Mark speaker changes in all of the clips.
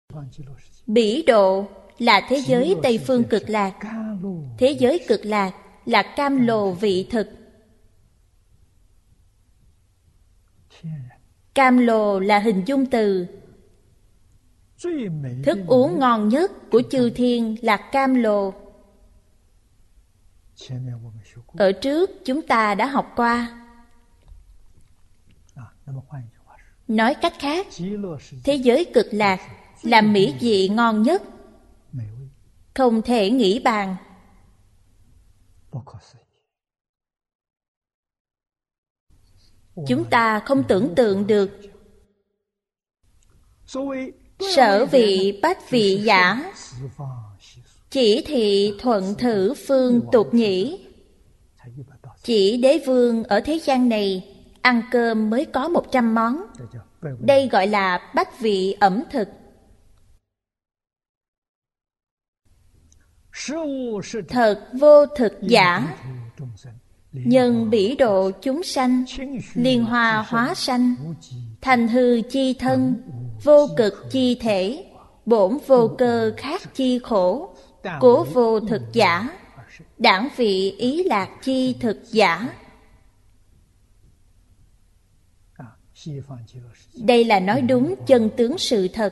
Speaker 1: Bỉ độ là thế giới Tây phương cực lạc. Thế giới cực lạc là cam lồ vị thực. Cam lồ là hình dung từ. Thức uống ngon nhất của chư thiên là cam lồ. Ở trước chúng ta đã học qua. Nói cách khác, thế giới cực lạc là mỹ vị ngon nhất, không thể nghĩ bàn. Chúng ta không tưởng tượng được. Sở vị bách vị giả, chỉ thị thuận thử phương tục nhĩ. Chỉ đế vương ở thế gian này ăn cơm mới có 100 món. Đây gọi là bách vị ẩm thực. Thật vô thực giả, nhân bỉ độ chúng sanh, liên hoa hóa sanh, thành hư chi thân, vô cực chi thể, bổn vô cơ khác chi khổ, cố vô thực giả, đảng vị ý lạc chi thực giả. Đây là nói đúng chân tướng sự thật.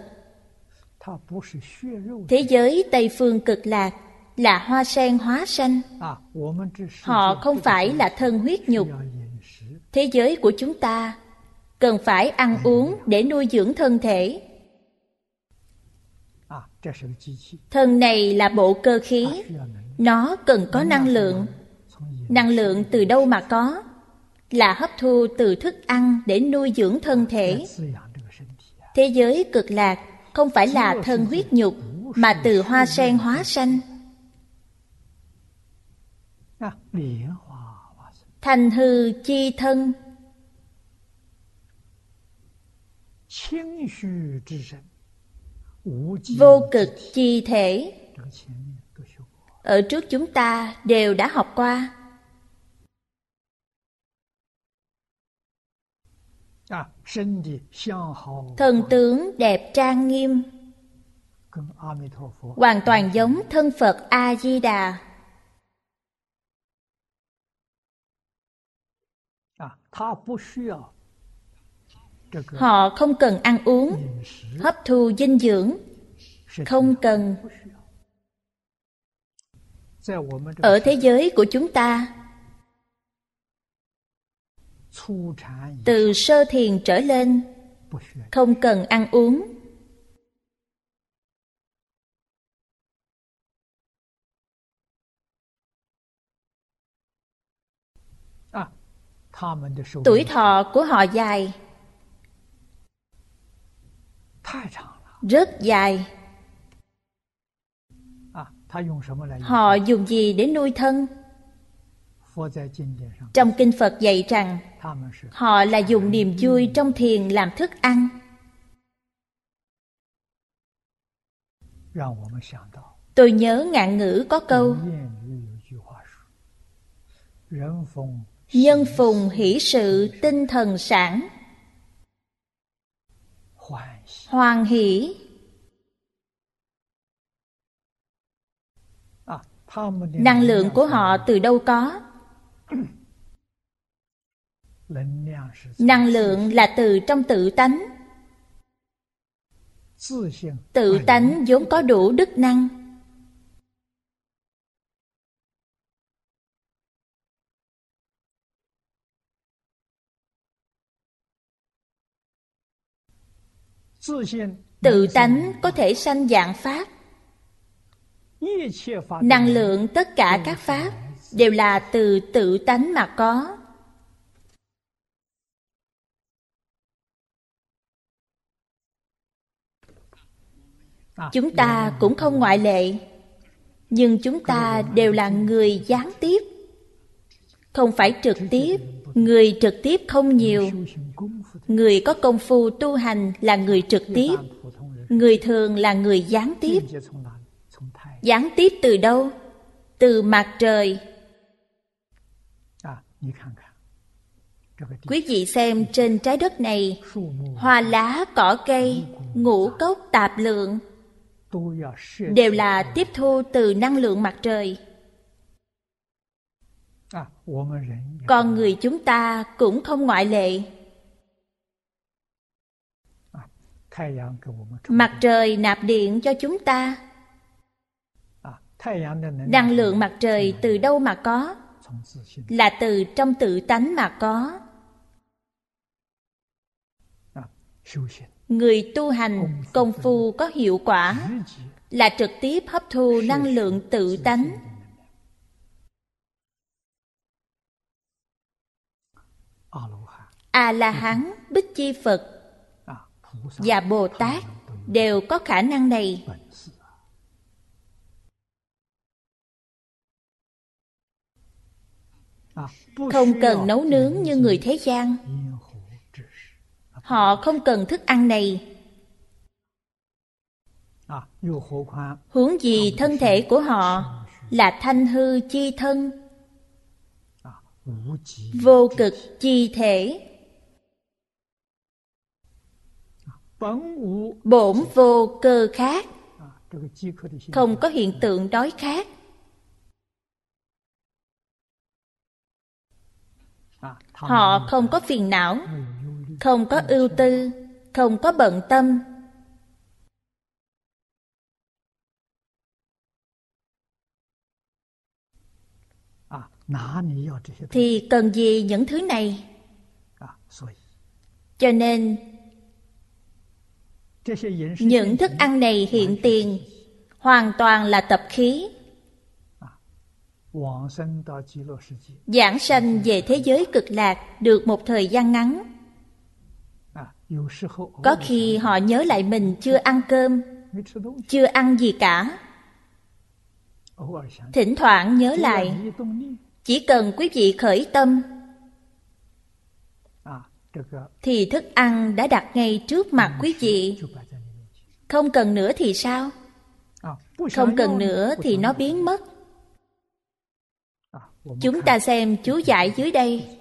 Speaker 1: Thế giới Tây phương cực lạc là hoa sen hóa sanh. Họ không phải là thân huyết nhục. Thế giới của chúng ta cần phải ăn uống để nuôi dưỡng thân thể. Thân này là bộ cơ khí. Nó cần có năng lượng. Năng lượng từ đâu mà có? Là hấp thu từ thức ăn để nuôi dưỡng thân thể. Thế giới cực lạc không phải là thân huyết nhục, mà từ hoa sen hóa sanh. Thành hư chi thân, vô cực chi thể. Ở trước chúng ta đều đã học qua. Thần tướng đẹp trang nghiêm, hoàn toàn giống thân Phật A-di-đà. Họ không cần ăn uống, hấp thu dinh dưỡng, không cần. Ở thế giới của chúng ta, từ sơ thiền trở lên, không cần ăn uống. Tuổi thọ của họ dài, rất dài. Họ dùng gì để nuôi thân? Trong kinh Phật dạy rằng họ là dùng niềm vui trong thiền làm thức ăn. Tôi nhớ ngạn ngữ có câu: nhân phùng hỷ sự tinh thần sản, hoan hỷ. Năng lượng của họ từ đâu có? Năng lượng là từ trong tự tánh. Tự tánh vốn có đủ đức năng. Tự tánh có thể sanh vạn pháp. Năng lượng tất cả các pháp đều là từ tự tánh mà có. Chúng ta cũng không ngoại lệ. Nhưng chúng ta đều là người gián tiếp, không phải trực tiếp. Người trực tiếp không nhiều. Người có công phu tu hành là người trực tiếp. Người thường là người gián tiếp. Gián tiếp từ đâu? Từ mặt trời. Quý vị xem trên trái đất này, hoa lá, cỏ cây, ngũ cốc, tạp lượng đều là tiếp thu từ năng lượng mặt trời. Con người chúng ta cũng không ngoại lệ. Mặt trời nạp điện cho chúng ta. Năng lượng mặt trời từ đâu mà có? Là từ trong tự tánh mà có. Người tu hành công phu có hiệu quả là trực tiếp hấp thu năng lượng tự tánh. A-la-hán, Bích Chi Phật và Bồ Tát đều có khả năng này. Không cần nấu nướng như người thế gian. Họ không cần thức ăn này. Huống gì thân thể của họ là thanh hư chi thân, vô cực chi thể, bổn vô cơ khác, không có hiện tượng đói khát. Họ không có phiền não, không có ưu tư, không có bận tâm. Thì cần gì những thứ này? Cho nên những thức ăn này hiện tiền hoàn toàn là tập khí. Giảng sanh về thế giới cực lạc được một thời gian ngắn. Có khi họ nhớ lại mình chưa ăn cơm, chưa ăn gì cả. Thỉnh thoảng nhớ lại. Chỉ cần quý vị khởi tâm thì thức ăn đã đặt ngay trước mặt quý vị. Không cần nữa thì sao? Không cần nữa thì nó biến mất. Chúng ta xem chú giải dưới đây.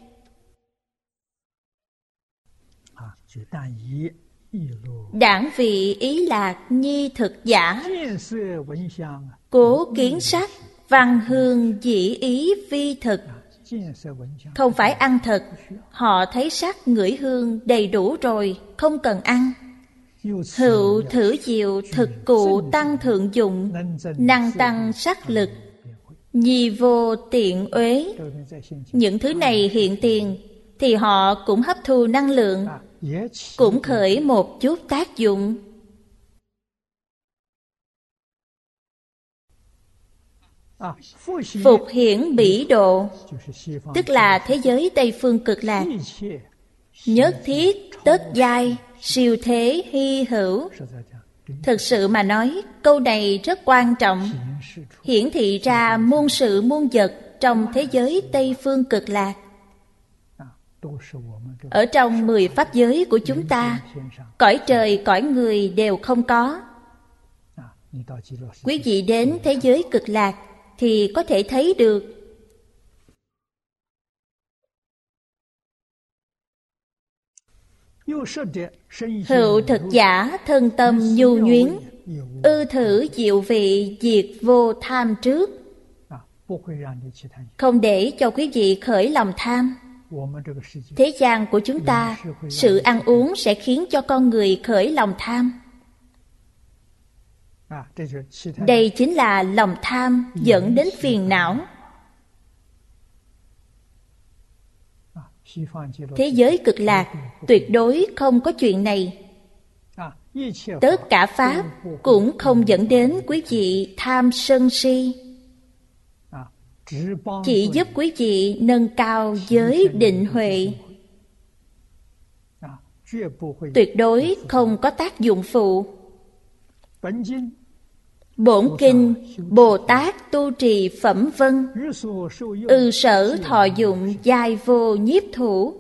Speaker 1: Đảng vị ý lạc nhi thực giả, cố kiến sắc văn hương dĩ ý vi thực. Không phải ăn thật, họ thấy sắc ngửi hương đầy đủ rồi, không cần ăn. Hữu thử diệu thực cụ tăng thượng dụng, năng tăng sắc lực, nhi vô tiện uế. Những thứ này hiện tiền thì họ cũng hấp thu năng lượng, cũng khởi một chút tác dụng. Phục hiển bỉ độ, tức là thế giới Tây Phương Cực Lạc. Nhất thiết tất giai, siêu thế hy hữu. Thực sự mà nói, câu này rất quan trọng, hiển thị ra muôn sự muôn vật trong thế giới Tây Phương Cực Lạc. Ở trong 10 pháp giới của chúng ta, cõi trời, cõi người đều không có. Quý vị đến thế giới Cực Lạc thì có thể thấy được. Hữu thực giả thân tâm nhu nhuyến, ư thử diệu vị diệt vô tham trước. Không để cho quý vị khởi lòng tham. Thế gian của chúng ta, sự ăn uống sẽ khiến cho con người khởi lòng tham. Đây chính là lòng tham dẫn đến phiền não. Thế giới Cực Lạc tuyệt đối không có chuyện này. Tất cả pháp cũng không dẫn đến quý vị tham sân si, chỉ giúp quý vị nâng cao giới định huệ. Tuyệt đối không có tác dụng phụ. Bổn kinh Bồ Tát tu trì phẩm vân, ư sở thọ dụng giai vô nhiếp thủ.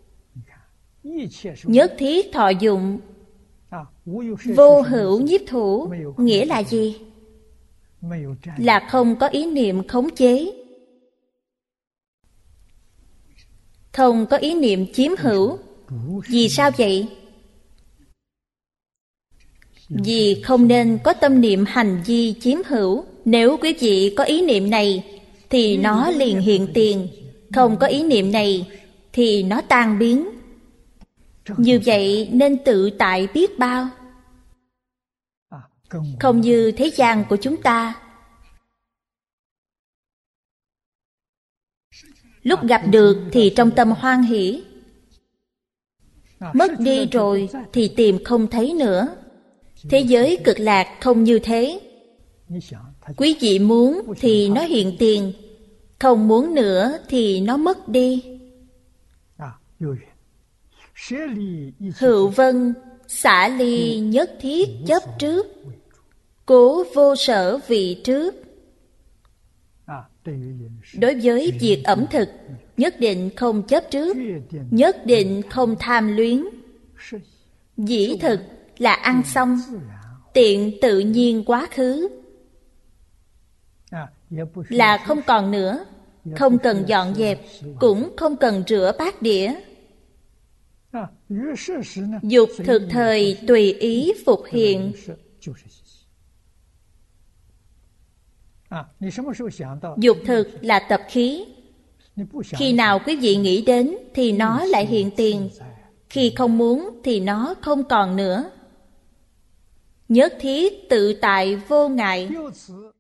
Speaker 1: Nhất thiết thọ dụng, vô hữu nhiếp thủ nghĩa là gì? Là không có ý niệm khống chế. không có ý niệm chiếm hữu. Vì sao vậy? Vì không nên có tâm niệm hành vi chiếm hữu. Nếu quý vị có ý niệm này thì nó liền hiện tiền. Không có ý niệm này thì nó tan biến. Như vậy nên tự tại biết bao. Không như thế gian của chúng ta. Lúc gặp được thì trong tâm hoan hỷ, mất đi rồi thì tìm không thấy nữa. Thế giới cực lạc không như thế. Quý vị muốn thì nó hiện tiền, không muốn nữa thì nó mất đi. Hữu vân xả ly nhất thiết chấp trước, cố vô sở vị trước. Đối với việc ẩm thực, nhất định không chấp trước, nhất định không tham luyến. Dĩ thực là ăn xong, tiện tự nhiên quá khứ, là không còn nữa, không cần dọn dẹp, cũng không cần rửa bát đĩa. Dục thực thời tùy ý phục hiện. Dục thực là tập khí. Khi nào quý vị nghĩ đến thì nó lại hiện tiền. Khi không muốn thì nó không còn nữa. Nhất thiết tự tại vô ngại.